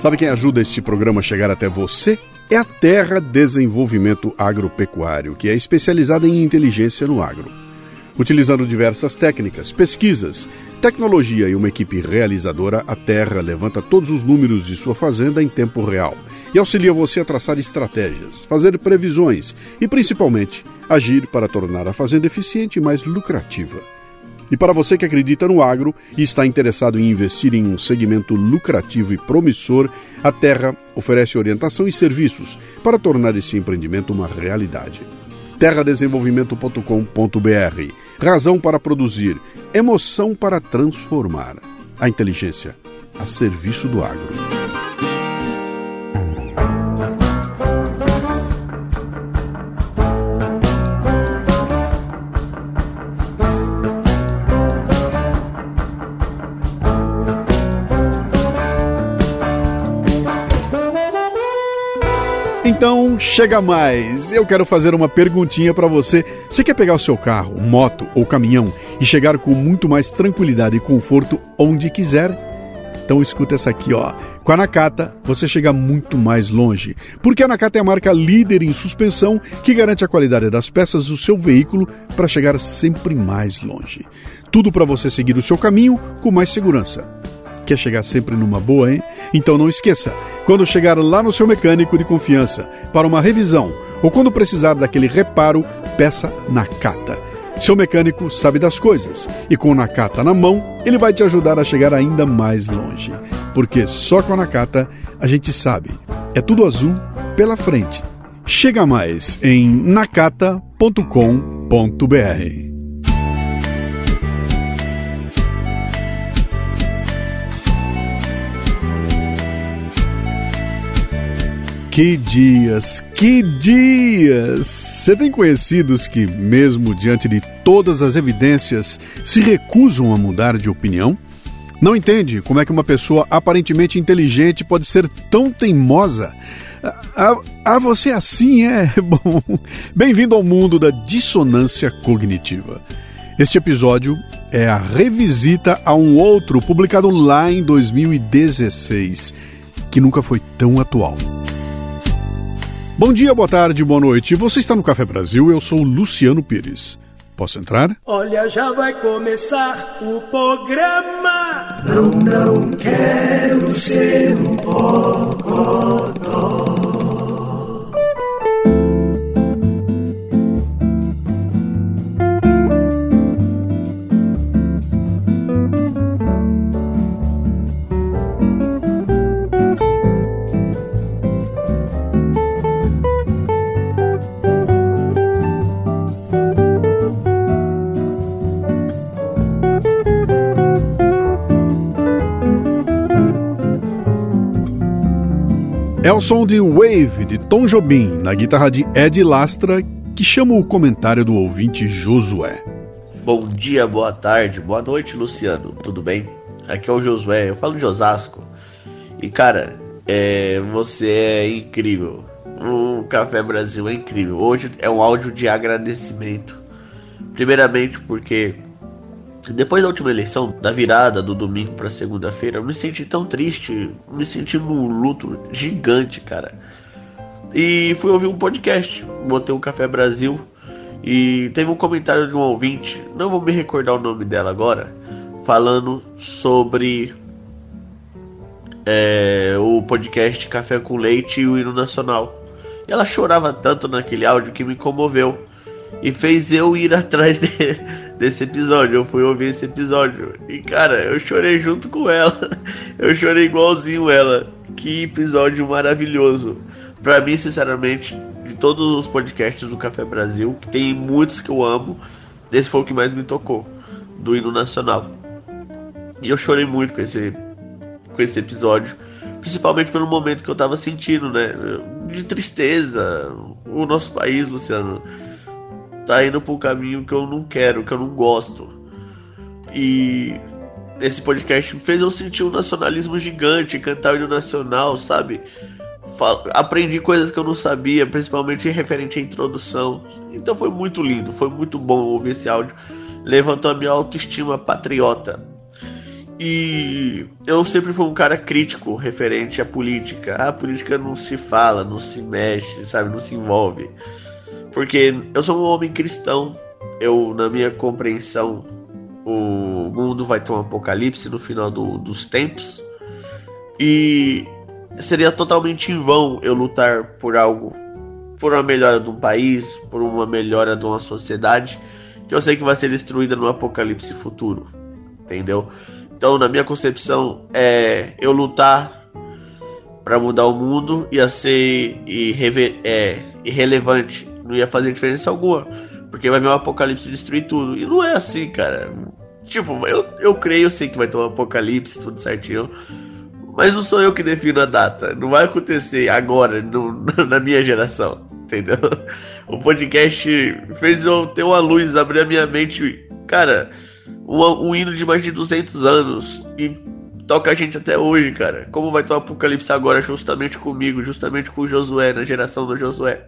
Sabe quem ajuda este programa a chegar até você? É a Terra Desenvolvimento Agropecuário, que é especializada em inteligência no agro. Utilizando diversas técnicas, pesquisas, tecnologia e uma equipe realizadora, a Terra levanta todos os números de sua fazenda em tempo real e auxilia você a traçar estratégias, fazer previsões e, principalmente, agir para tornar a fazenda eficiente e mais lucrativa. E para você que acredita no agro e está interessado em investir em um segmento lucrativo e promissor, a Terra oferece orientação e serviços para tornar esse empreendimento uma realidade. terradesenvolvimento.com.br. Razão para produzir, emoção para transformar. A inteligência a serviço do agro. Então, chega mais. Eu quero fazer uma perguntinha para você. Você quer pegar o seu carro, moto ou caminhão e chegar com muito mais tranquilidade e conforto onde quiser? Então escuta essa aqui, ó. Com a Nakata, você chega muito mais longe. Porque a Nakata é a marca líder em suspensão que garante a qualidade das peças do seu veículo para chegar sempre mais longe. Tudo para você seguir o seu caminho com mais segurança. Quer chegar sempre numa boa, hein? Então não esqueça, quando chegar lá no seu mecânico de confiança para uma revisão ou quando precisar daquele reparo, peça Nakata. Seu mecânico sabe das coisas e com Nakata na mão, ele vai te ajudar a chegar ainda mais longe. Porque só com a Nakata a gente sabe, é tudo azul pela frente. Chega mais em nakata.com.br. Que dias, que dias! Você tem conhecidos que, mesmo diante de todas as evidências, se recusam a mudar de opinião? Não entende como é que uma pessoa aparentemente inteligente pode ser tão teimosa? Você assim é? Bom, bem-vindo ao mundo da dissonância cognitiva. Este episódio é a revisita a um outro publicado lá em 2016, que nunca foi tão atual. Bom dia, boa tarde, boa noite. Você está no Café Brasil, eu sou o Luciano Pires. Posso entrar? Olha, já vai começar o programa. Não quero ser um bocodó. É o som de Wave, de Tom Jobim, na guitarra de Ed Lastra, que chama o comentário do ouvinte Josué. Bom dia, boa tarde, boa noite, Luciano. Tudo bem? Aqui é o Josué, eu falo de Osasco. E, cara, você é incrível. O Café Brasil é incrível. Hoje é um áudio de agradecimento. Primeiramente porque depois da última eleição, da virada do domingo para segunda-feira, eu me senti tão triste, me senti num luto gigante, cara. E fui ouvir um podcast, botei um Café Brasil e teve um comentário de um ouvinte, não vou me recordar o nome dela agora, falando sobre o podcast Café com Leite e o hino nacional. E ela chorava tanto naquele áudio que me comoveu e fez eu ir atrás desse episódio. Eu fui ouvir esse episódio e, cara, eu chorei junto com ela. Eu chorei igualzinho ela. Que episódio maravilhoso. Pra mim, sinceramente, de todos os podcasts do Café Brasil, que tem muitos que eu amo, esse foi o que mais me tocou, do hino nacional. E eu chorei muito com esse episódio, principalmente pelo momento que eu tava sentindo, né? De tristeza. O nosso país, Luciano, tá indo pra um caminho que eu não quero, que eu não gosto. E esse podcast fez eu sentir um nacionalismo gigante, cantar o hino nacional, sabe? Aprendi coisas que eu não sabia, principalmente referente à introdução. Então foi muito lindo, foi muito bom ouvir esse áudio. Levantou a minha autoestima patriota. E eu sempre fui um cara crítico referente à política. A política não se fala, não se mexe, sabe? Não se envolve. Porque eu sou um homem cristão. Na minha compreensão, o mundo vai ter um apocalipse no final dos tempos. E seria totalmente em vão eu lutar por algo, por uma melhora de um país, por uma melhora de uma sociedade, que eu sei que vai ser destruída no apocalipse futuro. Entendeu? Então, na minha concepção, eu lutar para mudar o mundo ia ser irrelevante, não ia fazer diferença alguma, porque vai vir um apocalipse destruir tudo. E não é assim, cara. Tipo, eu creio, eu sei que vai ter um apocalipse, tudo certinho, mas não sou eu que defino a data. Não vai acontecer agora, na minha geração, entendeu? O podcast fez eu ter uma luz, abrir a minha mente, cara. Um hino de mais de 200 anos e toca a gente até hoje, cara. Como vai ter um apocalipse agora justamente comigo, justamente com o Josué, na geração do Josué.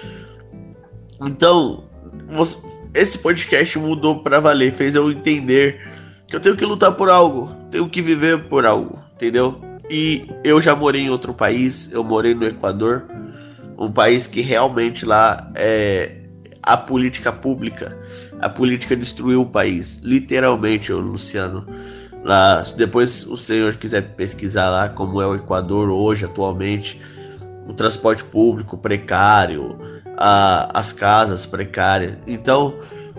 Então, esse podcast mudou pra valer, fez eu entender que eu tenho que lutar por algo, tenho que viver por algo, entendeu? E eu já morei em outro país, eu morei no Equador, um país que realmente lá a política pública, a política destruiu o país, literalmente, Luciano. Lá, depois o senhor quiser pesquisar lá como é o Equador hoje, atualmente, o transporte público precário, as casas precárias. Então,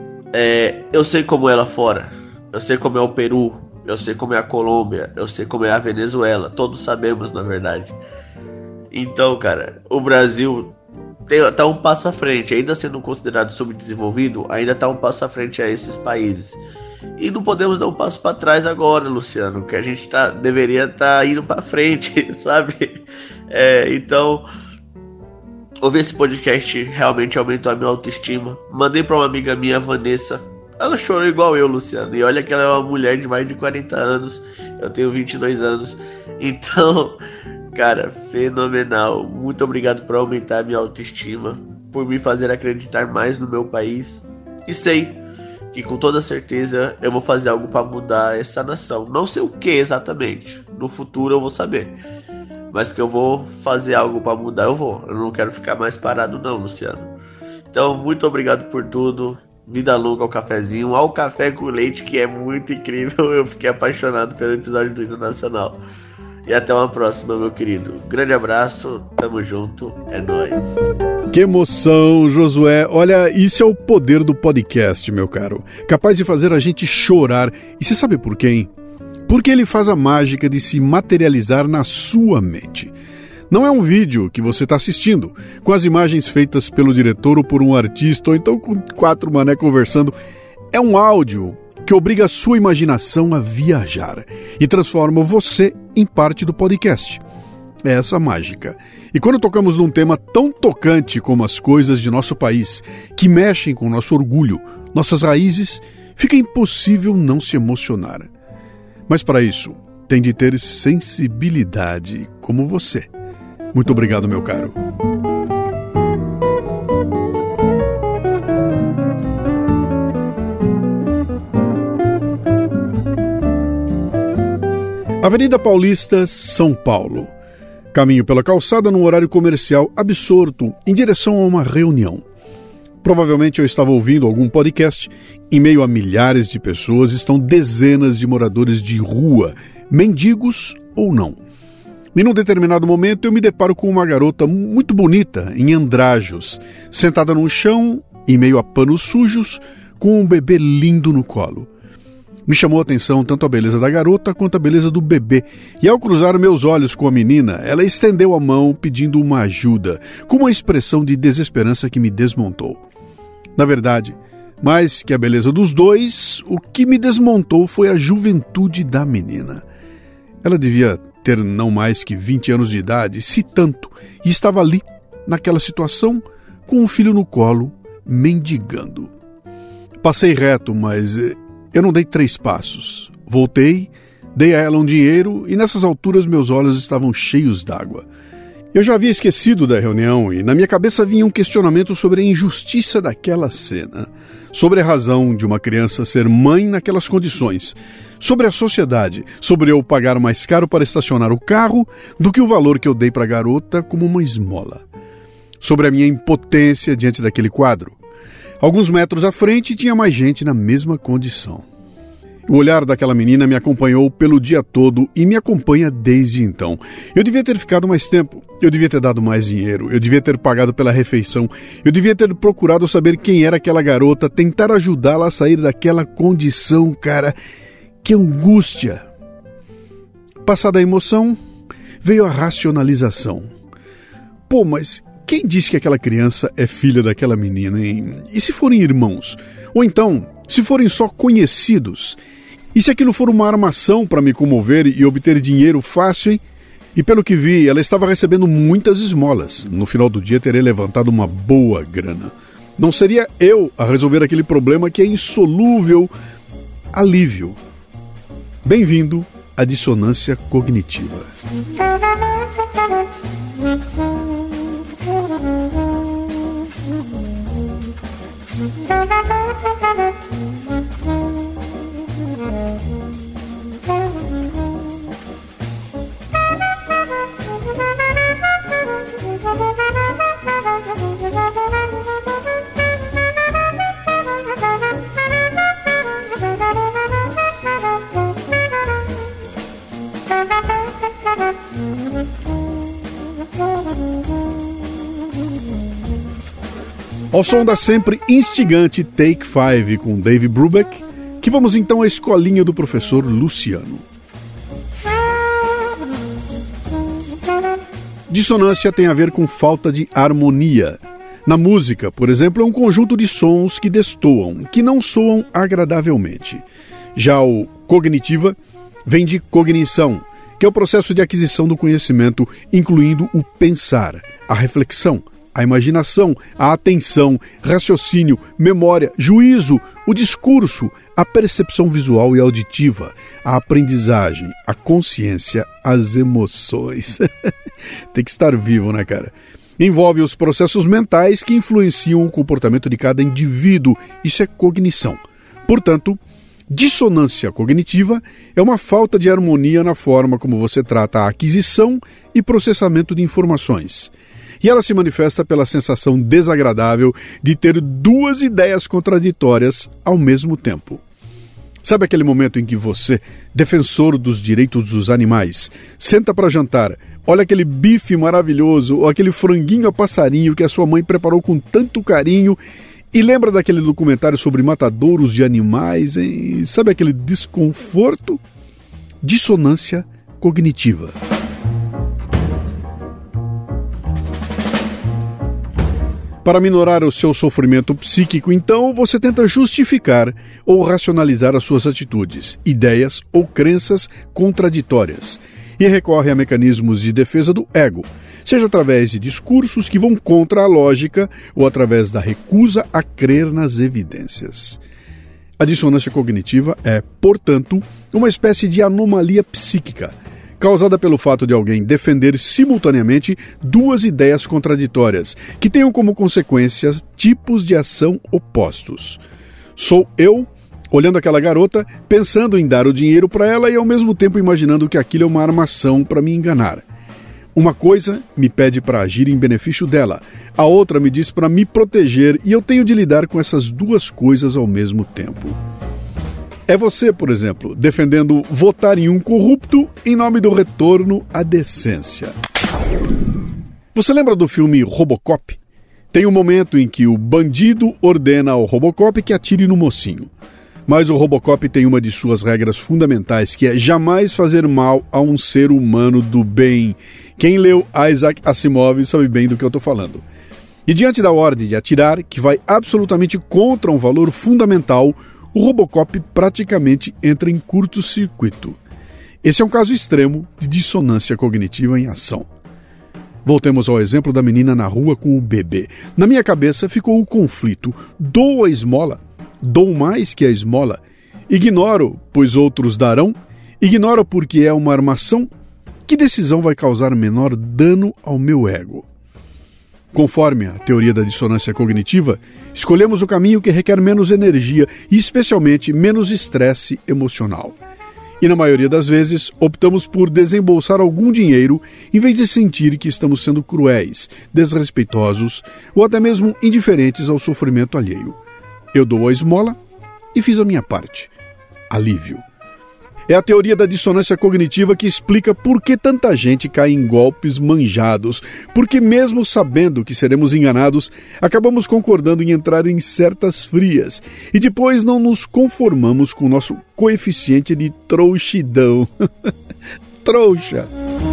eu sei como é lá fora, eu sei como é o Peru, eu sei como é a Colômbia, eu sei como é a Venezuela, todos sabemos, na verdade. Então, cara, o Brasil tá um passo à frente, ainda sendo considerado subdesenvolvido, ainda tá um passo à frente a esses países. E não podemos dar um passo para trás agora, Luciano, que a gente deveria estar indo para frente, sabe? Então, ouvir esse podcast realmente aumentou a minha autoestima. Mandei para uma amiga minha, Vanessa. Ela chorou igual eu, Luciano. E olha que ela é uma mulher de mais de 40 anos. Eu tenho 22 anos. Então, cara, fenomenal. Muito obrigado por aumentar a minha autoestima, por me fazer acreditar mais no meu país. E sei que com toda certeza eu vou fazer algo para mudar essa nação. Não sei o que exatamente. No futuro eu vou saber. Mas que eu vou fazer algo para mudar, eu vou. Eu não quero ficar mais parado não, Luciano. Então, muito obrigado por tudo. Vida longa ao cafezinho, ao café com leite, que é muito incrível. Eu fiquei apaixonado pelo episódio do Hino Nacional. E até uma próxima, meu querido. Grande abraço, tamo junto, é nóis. Que emoção, Josué. Olha, isso é o poder do podcast, meu caro. Capaz de fazer a gente chorar. E você sabe por quê, hein? Porque ele faz a mágica de se materializar na sua mente. Não é um vídeo que você está assistindo, com as imagens feitas pelo diretor ou por um artista, ou então com 4 mané conversando. É um áudio que obriga a sua imaginação a viajar e transforma você em parte do podcast. É essa mágica. E quando tocamos num tema tão tocante como as coisas de nosso país, que mexem com nosso orgulho, nossas raízes, fica impossível não se emocionar. Mas para isso, tem de ter sensibilidade como você. Muito obrigado, meu caro. Avenida Paulista, São Paulo. Caminho pela calçada num horário comercial absorto em direção a uma reunião. Provavelmente eu estava ouvindo algum podcast. Em meio a milhares de pessoas estão dezenas de moradores de rua, mendigos ou não. E num determinado momento eu me deparo com uma garota muito bonita, em andrajos, sentada no chão, em meio a panos sujos, com um bebê lindo no colo. Me chamou a atenção tanto a beleza da garota quanto a beleza do bebê, e ao cruzar meus olhos com a menina, ela estendeu a mão pedindo uma ajuda, com uma expressão de desesperança que me desmontou. Na verdade, mais que a beleza dos dois, o que me desmontou foi a juventude da menina. Ela devia ter não mais que 20 anos de idade, se tanto, e estava ali, naquela situação, com um filho no colo, mendigando. Passei reto, mas eu não dei 3 passos. Voltei, dei a ela um dinheiro e nessas alturas meus olhos estavam cheios d'água. Eu já havia esquecido da reunião e na minha cabeça vinha um questionamento sobre a injustiça daquela cena, sobre a razão de uma criança ser mãe naquelas condições, sobre a sociedade, sobre eu pagar mais caro para estacionar o carro do que o valor que eu dei para a garota como uma esmola, sobre a minha impotência diante daquele quadro. Alguns metros à frente tinha mais gente na mesma condição. O olhar daquela menina me acompanhou pelo dia todo e me acompanha desde então. Eu devia ter ficado mais tempo, eu devia ter dado mais dinheiro, eu devia ter pagado pela refeição, eu devia ter procurado saber quem era aquela garota, tentar ajudá-la a sair daquela condição, cara. Que angústia! Passada a emoção, veio a racionalização. Pô, mas quem disse que aquela criança é filha daquela menina, hein? E se forem irmãos? Ou então, se forem só conhecidos? E se aquilo for uma armação para me comover e obter dinheiro fácil, hein? E pelo que vi, ela estava recebendo muitas esmolas. No final do dia, teria levantado uma boa grana. Não seria eu a resolver aquele problema que é insolúvel. Alívio. Bem-vindo à dissonância cognitiva. Ao som da sempre instigante Take 5 com Dave Brubeck, que vamos então à escolinha do professor Luciano. Dissonância tem a ver com falta de harmonia. Na música, por exemplo, é um conjunto de sons que destoam, que não soam agradavelmente. Já o cognitiva vem de cognição, que é o processo de aquisição do conhecimento, incluindo o pensar, a reflexão, a imaginação, a atenção, raciocínio, memória, juízo, o discurso, a percepção visual e auditiva, a aprendizagem, a consciência, as emoções. Tem que estar vivo, né, cara? Envolve os processos mentais que influenciam o comportamento de cada indivíduo. Isso é cognição. Portanto, dissonância cognitiva é uma falta de harmonia na forma como você trata a aquisição e processamento de informações. E ela se manifesta pela sensação desagradável de ter duas ideias contraditórias ao mesmo tempo. Sabe aquele momento em que você, defensor dos direitos dos animais, senta para jantar, olha aquele bife maravilhoso ou aquele franguinho a passarinho que a sua mãe preparou com tanto carinho e lembra daquele documentário sobre matadouros de animais, hein? Sabe aquele desconforto? Dissonância cognitiva. Para minorar o seu sofrimento psíquico, então, você tenta justificar ou racionalizar as suas atitudes, ideias ou crenças contraditórias e recorre a mecanismos de defesa do ego, seja através de discursos que vão contra a lógica ou através da recusa a crer nas evidências. A dissonância cognitiva é, portanto, uma espécie de anomalia psíquica, causada pelo fato de alguém defender simultaneamente duas ideias contraditórias, que tenham como consequência tipos de ação opostos. Sou eu, olhando aquela garota, pensando em dar o dinheiro para ela e ao mesmo tempo imaginando que aquilo é uma armação para me enganar. Uma coisa me pede para agir em benefício dela, a outra me diz para me proteger e eu tenho de lidar com essas duas coisas ao mesmo tempo. É você, por exemplo, defendendo votar em um corrupto em nome do retorno à decência. Você lembra do filme Robocop? Tem um momento em que o bandido ordena ao Robocop que atire no mocinho. Mas o Robocop tem uma de suas regras fundamentais, que é jamais fazer mal a um ser humano do bem. Quem leu Isaac Asimov sabe bem do que eu estou falando. E diante da ordem de atirar, que vai absolutamente contra um valor fundamental, o Robocop praticamente entra em curto-circuito. Esse é um caso extremo de dissonância cognitiva em ação. Voltemos ao exemplo da menina na rua com o bebê. Na minha cabeça ficou o conflito. Dou a esmola? Dou mais que a esmola? Ignoro, pois outros darão? Ignoro porque é uma armação? que decisão vai causar menor dano ao meu ego? Conforme a teoria da dissonância cognitiva, escolhemos o caminho que requer menos energia e, especialmente, menos estresse emocional. E, na maioria das vezes, optamos por desembolsar algum dinheiro em vez de sentir que estamos sendo cruéis, desrespeitosos ou até mesmo indiferentes ao sofrimento alheio. Eu dou a esmola e fiz a minha parte. Alívio. É a teoria da dissonância cognitiva que explica por que tanta gente cai em golpes manjados, porque mesmo sabendo que seremos enganados, acabamos concordando em entrar em certas frias e depois não nos conformamos com o nosso coeficiente de trouxidão. Trouxa!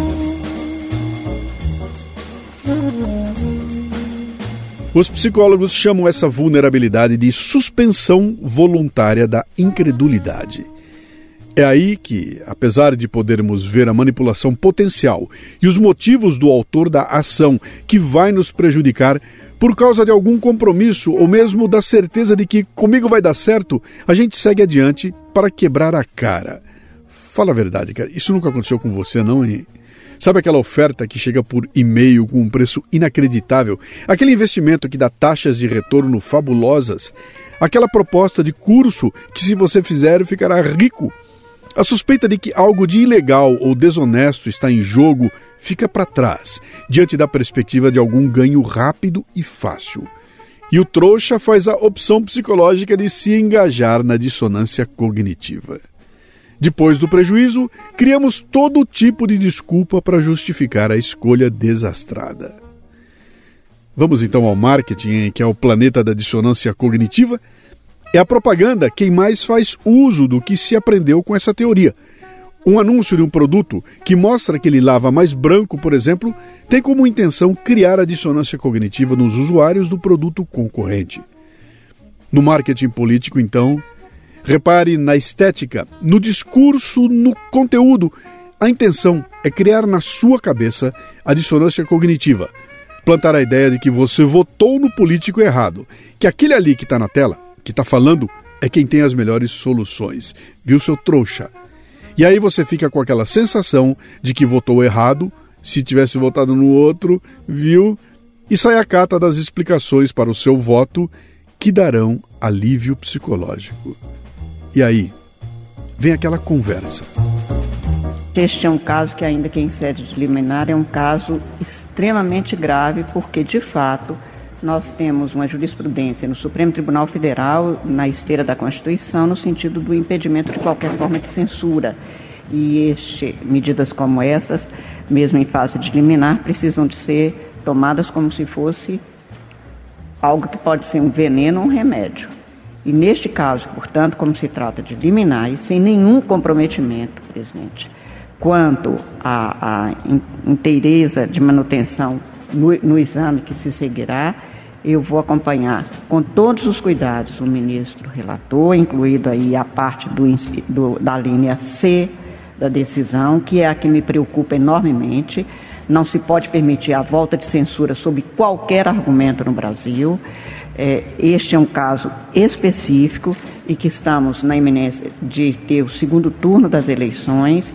Os psicólogos chamam essa vulnerabilidade de suspensão voluntária da incredulidade. É aí que, apesar de podermos ver a manipulação potencial e os motivos do autor da ação que vai nos prejudicar por causa de algum compromisso ou mesmo da certeza de que comigo vai dar certo, a gente segue adiante para quebrar a cara. Fala a verdade, cara, isso nunca aconteceu com você, não, hein? Sabe aquela oferta que chega por e-mail com um preço inacreditável? Aquele investimento que dá taxas de retorno fabulosas? Aquela proposta de curso que, se você fizer, ficará rico? A suspeita de que algo de ilegal ou desonesto está em jogo fica para trás, diante da perspectiva de algum ganho rápido e fácil. E o trouxa faz a opção psicológica de se engajar na dissonância cognitiva. Depois do prejuízo, criamos todo tipo de desculpa para justificar a escolha desastrada. Vamos então ao marketing, que é o planeta da dissonância cognitiva. É a propaganda quem mais faz uso do que se aprendeu com essa teoria. Um anúncio de um produto que mostra que ele lava mais branco, por exemplo, tem como intenção criar a dissonância cognitiva nos usuários do produto concorrente. No marketing político, então, repare na estética, no discurso, no conteúdo. A intenção é criar na sua cabeça a dissonância cognitiva. Plantar a ideia de que você votou no político errado, que aquele ali que está na tela, que está falando, é quem tem as melhores soluções. Viu, seu trouxa? E aí você fica com aquela sensação de que votou errado, se tivesse votado no outro, viu? E sai a cata das explicações para o seu voto que darão alívio psicológico. E aí, vem aquela conversa. Este é um caso que, ainda que em sede de liminar, é um caso extremamente grave, porque, de fato, nós temos uma jurisprudência no Supremo Tribunal Federal, na esteira da Constituição, no sentido do impedimento de qualquer forma de censura. E medidas como essas, mesmo em fase de liminar, precisam de ser tomadas como se fosse algo que pode ser um veneno ou um remédio. E neste caso, portanto, como se trata de liminar e sem nenhum comprometimento, presidente, quanto à inteireza de manutenção no exame que se seguirá, eu vou acompanhar com todos os cuidados o ministro relator, incluído aí a parte da linha C da decisão, que é a que me preocupa enormemente. Não se pode permitir a volta de censura sob qualquer argumento no Brasil. Este é um caso específico e que estamos na iminência de ter o segundo turno das eleições.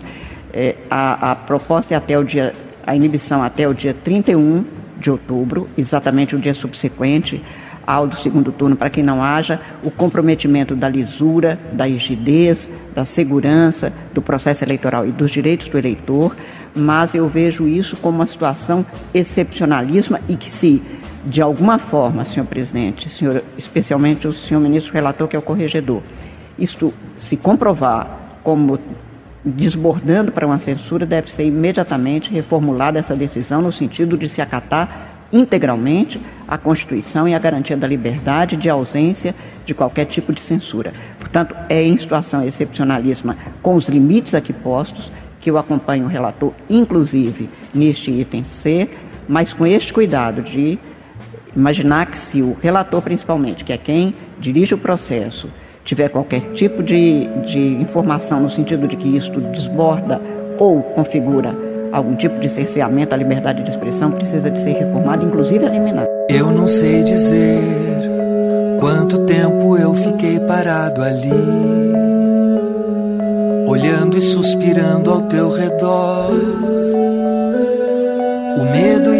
A proposta é a inibição até o dia 31 de outubro, exatamente o dia subsequente ao do segundo turno, para que não haja o comprometimento da lisura, da rigidez, da segurança do processo eleitoral e dos direitos do eleitor, mas eu vejo isso como uma situação excepcionalíssima e que, se de alguma forma, senhor presidente, especialmente o senhor ministro relator, que é o corregedor, isto se comprovar como desbordando para uma censura, deve ser imediatamente reformulada essa decisão no sentido de se acatar integralmente a Constituição e a garantia da liberdade de ausência de qualquer tipo de censura. Portanto, é em situação excepcionalíssima, com os limites aqui postos, que eu acompanho o relator, inclusive neste item C, mas com este cuidado de imaginar que, se o relator, principalmente, que é quem dirige o processo, tiver qualquer tipo de informação no sentido de que isto desborda ou configura algum tipo de cerceamento à liberdade de expressão, precisa de ser reformado, inclusive eliminado. Eu não sei dizer quanto tempo eu fiquei parado ali, olhando e suspirando ao teu redor.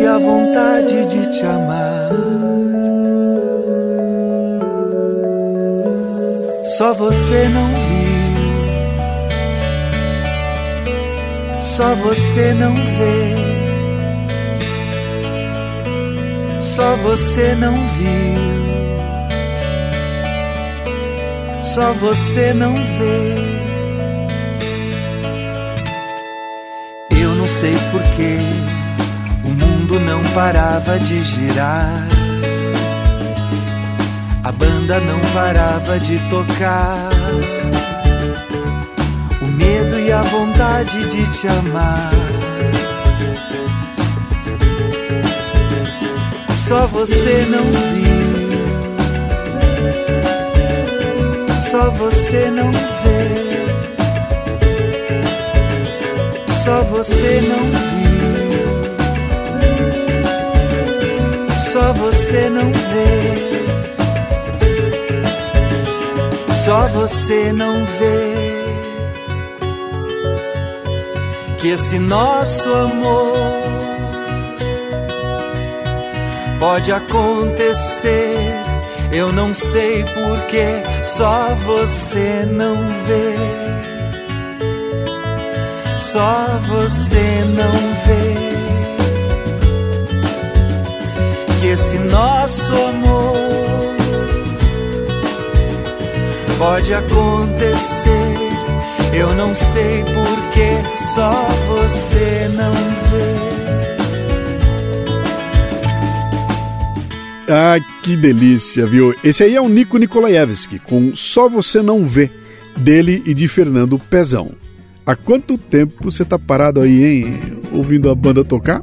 e a vontade de te amar. Só você não viu, só você não vê, só você não viu, só você não vê. Eu não sei porquê o mundo não parava de girar, a banda não parava de tocar, o medo e a vontade de te amar. Só você não viu, só você não vê, só você não viu, só você não vê. Só você não vê que esse nosso amor pode acontecer. Eu não sei porquê, só você não vê. Só você não vê que esse nosso amor pode acontecer, eu não sei porquê, só você não vê. Ah, que delícia, viu? Esse aí é o Nico Nikolaevski, com Só Você Não Vê, dele e de Fernando Pezão. Há quanto tempo você tá parado aí, hein? Ouvindo a banda tocar?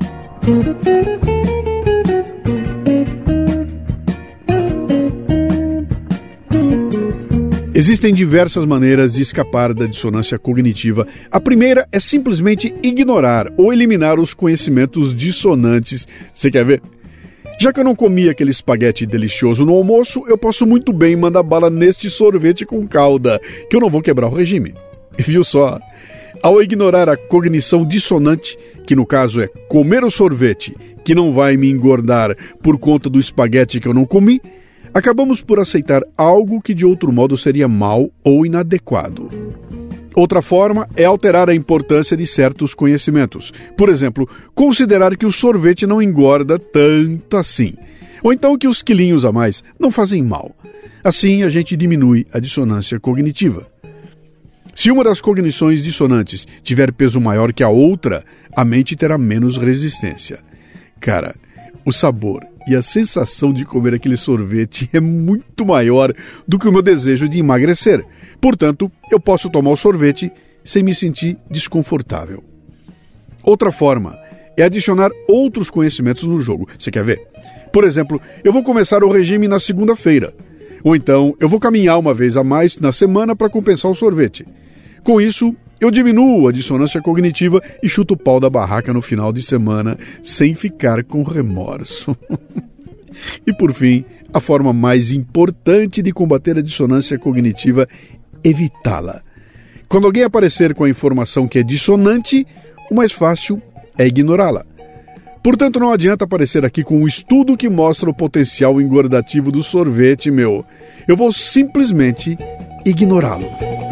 Existem diversas maneiras de escapar da dissonância cognitiva. A primeira é simplesmente ignorar ou eliminar os conhecimentos dissonantes. Você quer ver? Já que eu não comi aquele espaguete delicioso no almoço, eu posso muito bem mandar bala neste sorvete com calda, que eu não vou quebrar o regime. Viu só? Ao ignorar a cognição dissonante, que no caso é comer o sorvete, que não vai me engordar por conta do espaguete que eu não comi, acabamos por aceitar algo que de outro modo seria mal ou inadequado. Outra forma é alterar a importância de certos conhecimentos. Por exemplo, considerar que o sorvete não engorda tanto assim. Ou então que os quilinhos a mais não fazem mal. Assim a gente diminui a dissonância cognitiva. Se uma das cognições dissonantes tiver peso maior que a outra, a mente terá menos resistência. Cara, o sabor e a sensação de comer aquele sorvete é muito maior do que o meu desejo de emagrecer. Portanto, eu posso tomar o sorvete sem me sentir desconfortável. Outra forma é adicionar outros conhecimentos no jogo. Você quer ver? Por exemplo, eu vou começar o regime na segunda-feira. Ou então, eu vou caminhar uma vez a mais na semana para compensar o sorvete. Com isso, eu diminuo a dissonância cognitiva e chuto o pau da barraca no final de semana sem ficar com remorso. E por fim, a forma mais importante de combater a dissonância cognitiva é evitá-la. Quando alguém aparecer com a informação que é dissonante, o mais fácil é ignorá-la. Portanto, não adianta aparecer aqui com um estudo que mostra o potencial engordativo do sorvete, meu. Eu vou simplesmente ignorá-lo.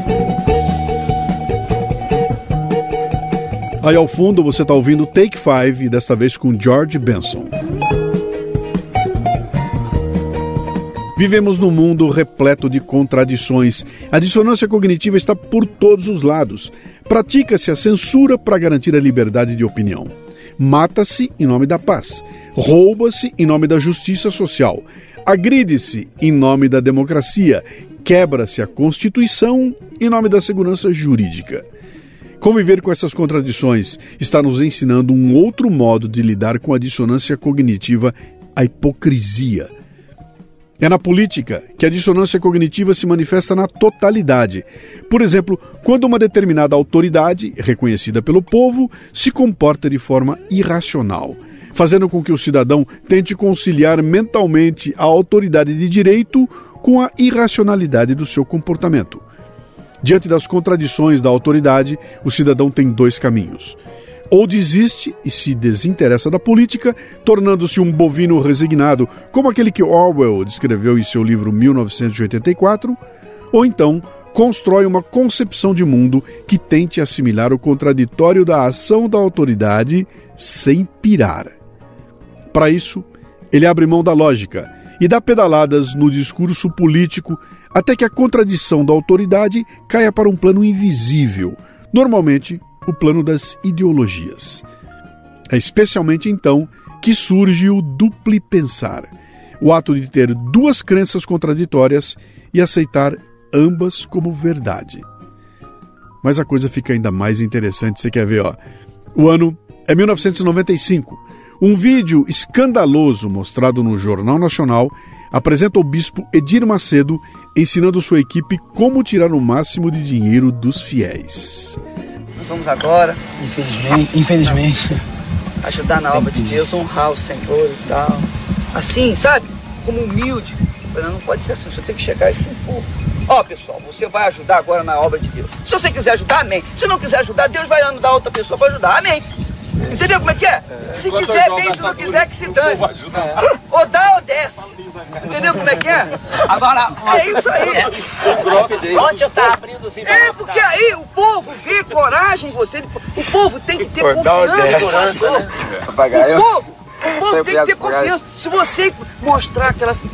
Aí ao fundo você está ouvindo Take 5, e desta vez com George Benson. Vivemos num mundo repleto de contradições. A dissonância cognitiva está por todos os lados. Pratica-se a censura para garantir a liberdade de opinião. Mata-se em nome da paz. Rouba-se em nome da justiça social. Agride-se em nome da democracia. Quebra-se a Constituição em nome da segurança jurídica. Conviver com essas contradições está nos ensinando um outro modo de lidar com a dissonância cognitiva, a hipocrisia. É na política que a dissonância cognitiva se manifesta na totalidade. Por exemplo, quando uma determinada autoridade, reconhecida pelo povo, se comporta de forma irracional, fazendo com que o cidadão tente conciliar mentalmente a autoridade de direito com a irracionalidade do seu comportamento. Diante das contradições da autoridade, o cidadão tem dois caminhos: ou desiste e se desinteressa da política, tornando-se um bovino resignado, como aquele que Orwell descreveu em seu livro 1984, ou então constrói uma concepção de mundo que tente assimilar o contraditório da ação da autoridade sem pirar. Para isso, ele abre mão da lógica e dá pedaladas no discurso político até que a contradição da autoridade caia para um plano invisível, normalmente o plano das ideologias. É especialmente então que surge o duplo pensar, o ato de ter duas crenças contraditórias e aceitar ambas como verdade. Mas a coisa fica ainda mais interessante, você quer ver, ó. O ano é 1995. Um vídeo escandaloso mostrado no Jornal Nacional apresenta o bispo Edir Macedo ensinando sua equipe como tirar o máximo de dinheiro dos fiéis. Nós vamos agora, infelizmente, ajudar na obra de Deus, honrar o Senhor e tal. Assim, sabe? Como humilde. Mas não pode ser assim, você tem que chegar e se impor. Ó, pessoal, você vai ajudar agora na obra de Deus. Se você quiser ajudar, amém. Se não quiser ajudar, Deus vai andar outra pessoa para ajudar, amém. Entendeu como é que é? Se quiser, bem, se não quiser, que se dane. Ou dá ou desce. Entendeu como é que é? Agora, é isso aí. Onde eu tava abrindo assim? Porque aí o povo vê coragem em você. O povo tem que ter confiança. O povo tem que ter confiança. Se você mostrar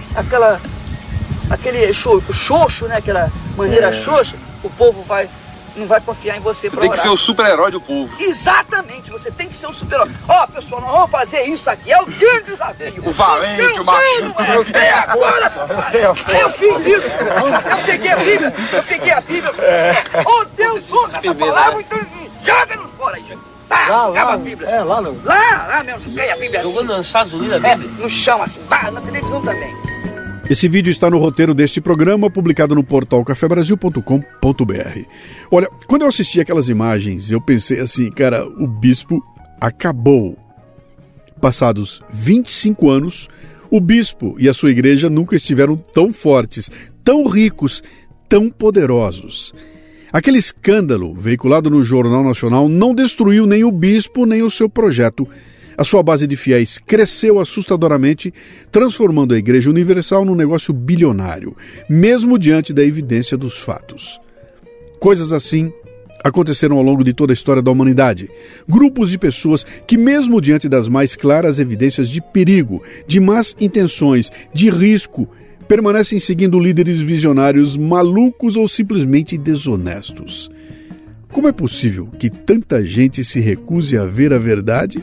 aquele xoxo, né? Aquela maneira xoxa, o povo não vai confiar em você. Você tem que ser o super-herói do povo. Exatamente, você tem que ser um super-herói. Ó, pessoal, nós vamos fazer isso aqui, é o grande desafio. O valente, o macho. Agora, eu fiz isso. Eu peguei a Bíblia. Oh, Deus, usa essa palavra, então joga-nos fora aí, acaba a Bíblia. Lá mesmo, joguei a Bíblia assim. Jogando nos Estados Unidos a Bíblia? No chão, assim, na televisão também. Esse vídeo está no roteiro deste programa, publicado no portal cafebrasil.com.br. Olha, quando eu assisti aquelas imagens, eu pensei assim, cara, o bispo acabou. Passados 25 anos, o bispo e a sua igreja nunca estiveram tão fortes, tão ricos, tão poderosos. Aquele escândalo veiculado no Jornal Nacional não destruiu nem o bispo nem o seu projeto. A sua base de fiéis cresceu assustadoramente, transformando a Igreja Universal num negócio bilionário, mesmo diante da evidência dos fatos. Coisas assim aconteceram ao longo de toda a história da humanidade. Grupos de pessoas que, mesmo diante das mais claras evidências de perigo, de más intenções, de risco, permanecem seguindo líderes visionários malucos ou simplesmente desonestos. Como é possível que tanta gente se recuse a ver a verdade?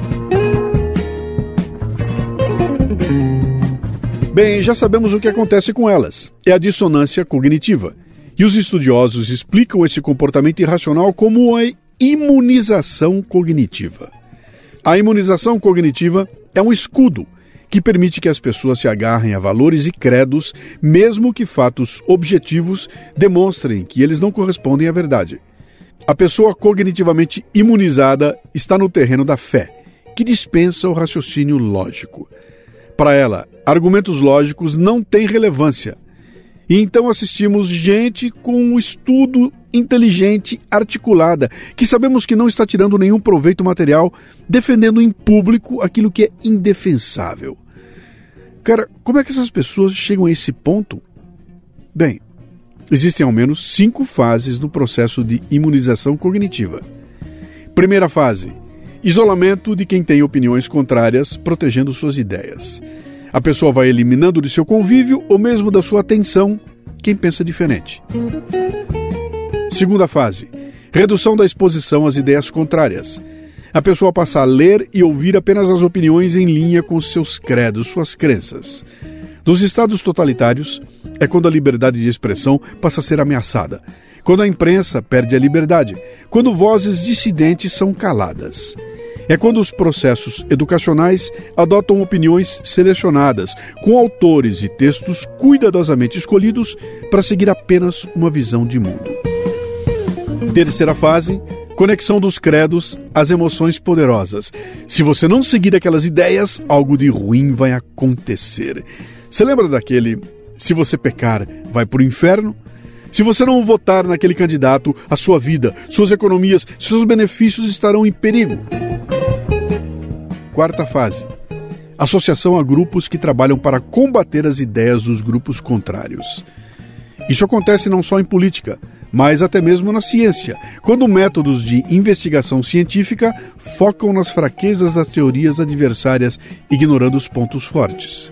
Bem, já sabemos o que acontece com elas. É a dissonância cognitiva. E os estudiosos explicam esse comportamento irracional como a imunização cognitiva. A imunização cognitiva é um escudo que permite que as pessoas se agarrem a valores e credos, mesmo que fatos objetivos demonstrem que eles não correspondem à verdade. A pessoa cognitivamente imunizada está no terreno da fé, que dispensa o raciocínio lógico. Para ela, argumentos lógicos não têm relevância. E então assistimos gente com um estudo inteligente, articulada, que sabemos que não está tirando nenhum proveito material, defendendo em público aquilo que é indefensável. Cara, como é que essas pessoas chegam a esse ponto? Bem, existem ao menos 5 fases no processo de imunização cognitiva. Primeira fase: isolamento de quem tem opiniões contrárias, protegendo suas ideias. A pessoa vai eliminando de seu convívio ou mesmo da sua atenção quem pensa diferente. Segunda fase: redução da exposição às ideias contrárias. A pessoa passa a ler e ouvir apenas as opiniões em linha com seus credos, suas crenças. Nos estados totalitários, é quando a liberdade de expressão passa a ser ameaçada, quando a imprensa perde a liberdade, quando vozes dissidentes são caladas. É quando os processos educacionais adotam opiniões selecionadas, com autores e textos cuidadosamente escolhidos para seguir apenas uma visão de mundo. Terceira fase: conexão dos credos às emoções poderosas. Se você não seguir aquelas ideias, algo de ruim vai acontecer. Você lembra daquele: se você pecar, vai para o inferno? Se você não votar naquele candidato, a sua vida, suas economias, seus benefícios estarão em perigo. Quarta fase. Associação a grupos que trabalham para combater as ideias dos grupos contrários. Isso acontece não só em política, mas até mesmo na ciência, quando métodos de investigação científica focam nas fraquezas das teorias adversárias, ignorando os pontos fortes.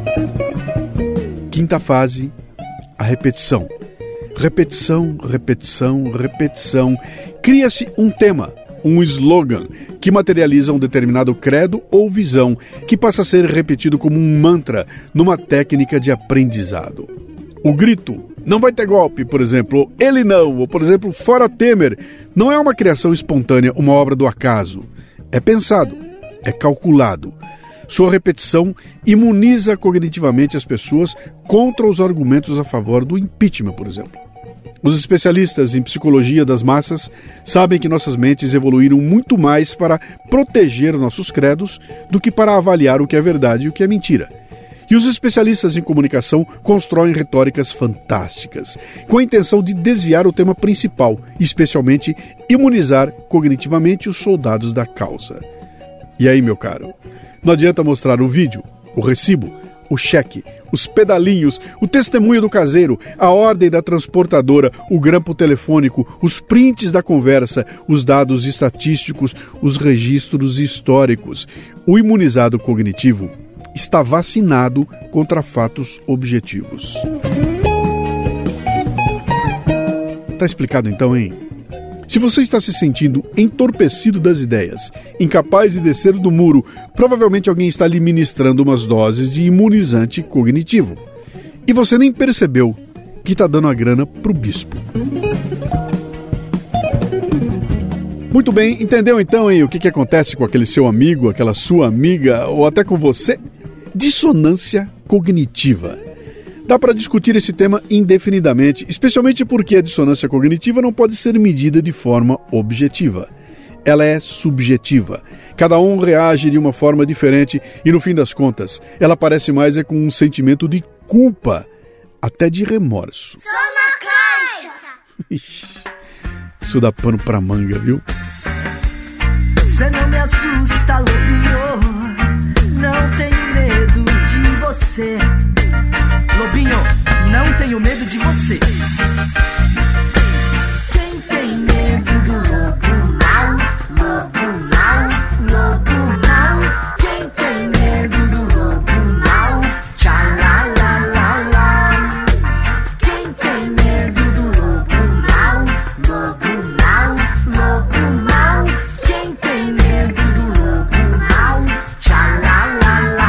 Quinta fase, a repetição. Repetição, repetição, repetição. Cria-se um tema, um slogan, que materializa um determinado credo ou visão, que passa a ser repetido como um mantra numa técnica de aprendizado. O grito, não vai ter golpe, por exemplo, ele não, ou por exemplo, fora Temer, não é uma criação espontânea, uma obra do acaso. É pensado, é calculado. Sua repetição imuniza cognitivamente as pessoas contra os argumentos a favor do impeachment, por exemplo. Os especialistas em psicologia das massas sabem que nossas mentes evoluíram muito mais para proteger nossos credos do que para avaliar o que é verdade e o que é mentira. E os especialistas em comunicação constroem retóricas fantásticas, com a intenção de desviar o tema principal, especialmente imunizar cognitivamente os soldados da causa. E aí, meu caro, não adianta mostrar o vídeo, o recibo, o cheque, os pedalinhos, o testemunho do caseiro, a ordem da transportadora, o grampo telefônico, os prints da conversa, os dados estatísticos, os registros históricos. O imunizado cognitivo está vacinado contra fatos objetivos. Tá explicado então, hein? Se você está se sentindo entorpecido das ideias, incapaz de descer do muro, provavelmente alguém está lhe ministrando umas doses de imunizante cognitivo. E você nem percebeu que está dando a grana pro bispo. Muito bem, entendeu então, hein, o que acontece com aquele seu amigo, aquela sua amiga, ou até com você? Dissonância cognitiva. Dá para discutir esse tema indefinidamente, especialmente porque a dissonância cognitiva não pode ser medida de forma objetiva. Ela é subjetiva. Cada um reage de uma forma diferente e, no fim das contas, ela parece mais com um sentimento de culpa, até de remorso. Só na caixa! Isso dá pano pra manga, viu? Cê não me assusta, lobinho, não tenho medo de você. Lobinho, não tenho medo de você. Quem tem medo do lobo mau? Lobo mau, lobo mau. Quem tem medo do lobo mau? Tchalalala. Quem tem medo do lobo mau? Lobo mau, lobo mau. Quem tem medo do lobo mau? Tchalalala.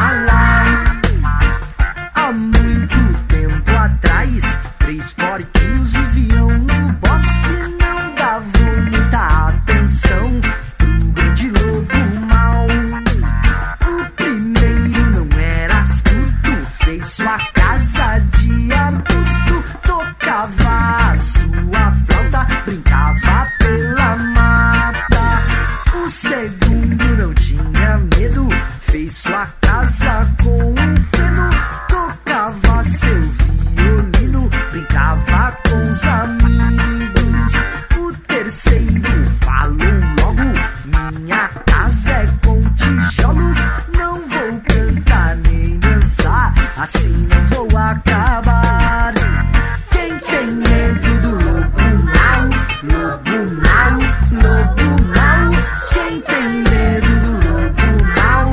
Há muito tempo atrás, 3 porquinhos viviam no bosque, não davam muita atenção pro grande lobo mau. O primeiro não era astuto, fez sua casa de arbusto, tocava a sua flauta, brincava pela mata. O segundo não tinha medo, fez sua casa com um feno, tocava seu violino, brincava com os amigos. O terceiro falou logo, minha casa é com tijolos, não vou cantar nem dançar, assim não vou acabar. Quem tem medo do lobo mau? Lobo mau, lobo mau. Quem tem medo do lobo mau?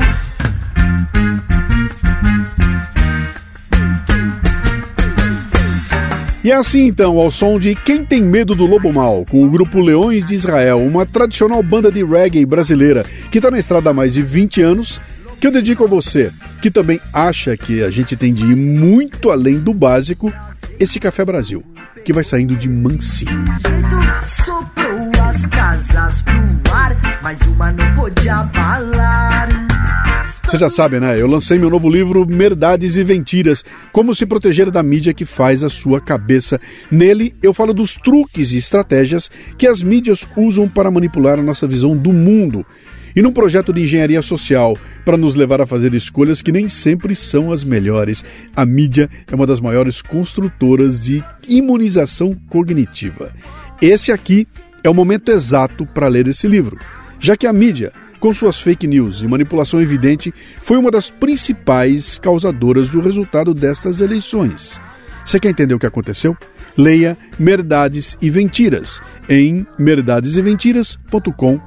E é assim então, ao som de Quem Tem Medo do Lobo Mau, com o grupo Leões de Israel, uma tradicional banda de reggae brasileira que está na estrada há mais de 20 anos, que eu dedico a você, que também acha que a gente tem de ir muito além do básico, esse Café Brasil, que vai saindo de mansinho. Soprou as casas pro ar, mas uma não pôde abalar. Você já sabe, né? Eu lancei meu novo livro Merdades e Mentiras, Como se proteger da mídia que faz a sua cabeça. Nele, eu falo dos truques e estratégias que as mídias usam para manipular a nossa visão do mundo. e num projeto de engenharia social para nos levar a fazer escolhas que nem sempre são as melhores. A mídia é uma das maiores construtoras de imunização cognitiva. Esse aqui é o momento exato para ler esse livro, já que a mídia, com suas fake news e manipulação evidente, foi uma das principais causadoras do resultado destas eleições. Você quer entender o que aconteceu? Leia Merdades e Mentiras em merdadeseventiras.com.br.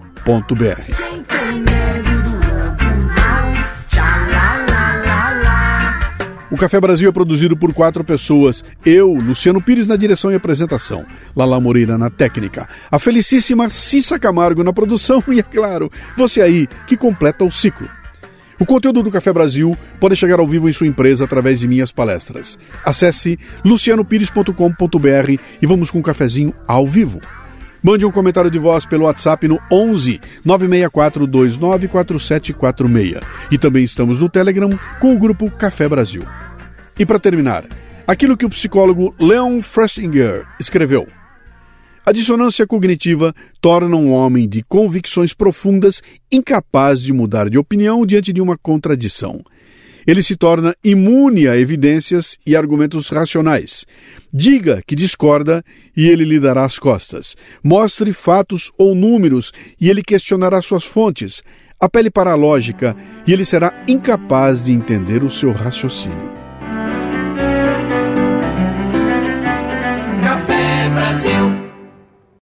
O Café Brasil é produzido por 4 pessoas. Eu, Luciano Pires, na direção e apresentação. Lala Moreira na técnica. A felicíssima Cissa Camargo na produção e, é claro, você aí que completa o ciclo. O conteúdo do Café Brasil pode chegar ao vivo em sua empresa através de minhas palestras. Acesse lucianopires.com.br e vamos com um cafezinho ao vivo. Mande um comentário de voz pelo WhatsApp no 11 964 294746. E também estamos no Telegram com o grupo Café Brasil. E para terminar, aquilo que o psicólogo Leon Festinger escreveu. A dissonância cognitiva torna um homem de convicções profundas incapaz de mudar de opinião diante de uma contradição. Ele se torna imune a evidências e argumentos racionais. Diga que discorda e ele lhe dará as costas. Mostre fatos ou números e ele questionará suas fontes. Apele para a lógica e ele será incapaz de entender o seu raciocínio.